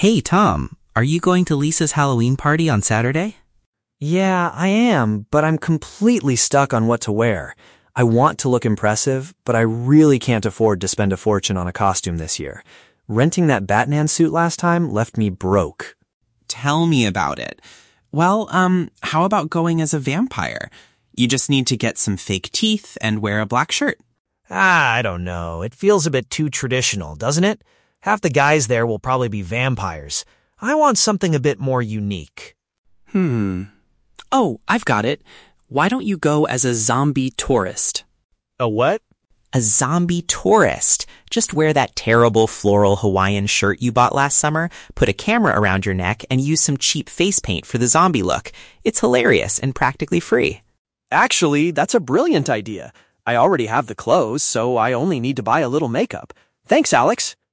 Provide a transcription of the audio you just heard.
Hey, Tom, are you going to Lisa's Halloween party on Saturday? Yeah, I am, but I'm completely stuck on what to wear. I want to look impressive, but I really can't afford to spend a fortune on a costume this year. Renting that Batman suit last time left me broke. Tell me about it. Well, how about going as a vampire? You just need to get some fake teeth and wear a black shirt. I don't know. It feels a bit too traditional, doesn't it? Half the guys there will probably be vampires. I want something a bit more unique. Oh, I've got it. Why don't you go as a zombie tourist? A what? A zombie tourist. Just wear that terrible floral Hawaiian shirt you bought last summer, put a camera around your neck, and use some cheap face paint for the zombie look. It's hilarious and practically free. Actually, that's a brilliant idea. I already have the clothes, so I only need to buy a little makeup. Thanks, Alex.